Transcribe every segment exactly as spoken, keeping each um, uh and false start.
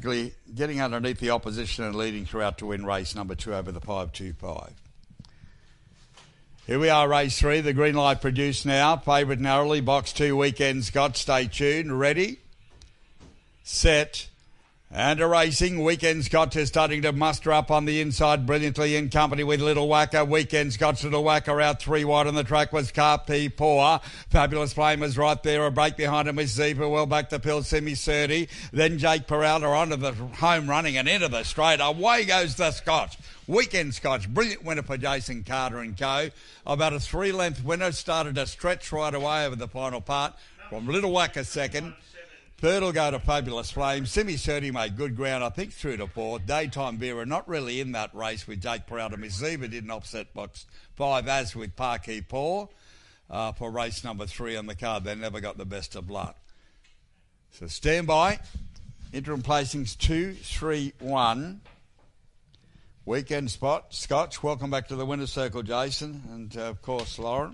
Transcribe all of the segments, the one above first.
practically getting underneath the opposition and leading throughout to win race number two over the five two five. Here we are, race three. The green light produced now. Favourite narrowly. Box two, Weekend Scott. Stay tuned. Ready, set, and a racing. Weekend Scott is starting to muster up on the inside brilliantly in company with Little Wacker. Weekend Scott's Little Wacker out three wide on the track was Carpe Poor. Fabulous Flame was right there. A break behind him with Zebra. Well back to Pill Simi Surdy. Then Jake Peralta onto the home running and into the straight. Away goes the Scotch. Weekend Scotch, brilliant winner for Jason Carter and co. About a three-length winner, started to stretch right away over the final part from Little Wacker second. Third will go to Fabulous Flame. Simi Surdy made good ground, I think, through to fourth. Daytime Vera not really in that race with Jake Peralta. Miss Zebra didn't offset box five, as with Parky Paul uh, for race number three on the card. They never got the best of luck. So stand by. Interim placings two, three, one. Weekend Spot, Scotch. Welcome back to the winner's circle, Jason, and uh, of course Lauren.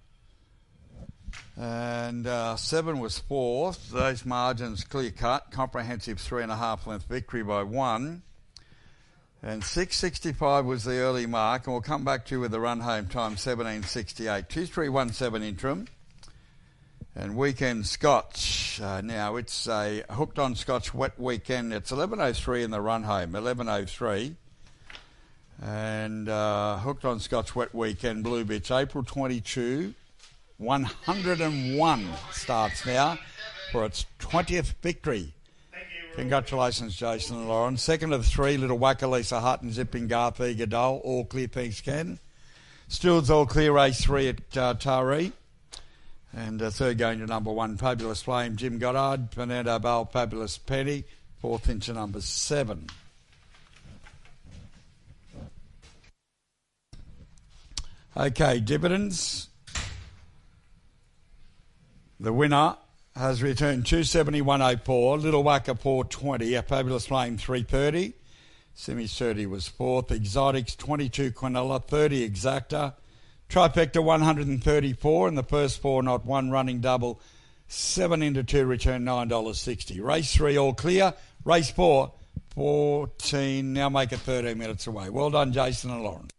And uh, seven was fourth. Those margins clear cut. Comprehensive three and a half length victory by one. And six sixty-five was the early mark, and we'll come back to you with the run home time seventeen sixty-eight. two three one seven interim. And Weekend Scotch. Uh, now it's a hooked on Scotch wet weekend. It's eleven oh three in the run home. eleven oh three. And uh, hooked on Scotch wet weekend. Blue Bits April twenty-two. one hundred and one starts now for its twentieth victory. Congratulations, Jason and Lauren. Second of the three, Little Wacker, Lisa Hutton, Zipping Garth, Egadole. All clear, thanks, Ken. Stewards all clear, race three at uh, Taree. And uh, third going to number one, Fabulous Flame, Jim Goddard. Fernando Bale, Fabulous Penny. Fourth into number seven. Okay, dividends. The winner has returned two seventy-one oh four, Little Wacker four twenty, a Fabulous Flame three thirty, Simi Surdy was fourth, Exotics twenty-two, Quinella thirty, Exacta, Trifecta one hundred thirty-four, and the first four not one running double, seven into two, return nine dollars sixty. Race three all clear, race four fourteen, now make it thirteen minutes away. Well done, Jason and Lauren.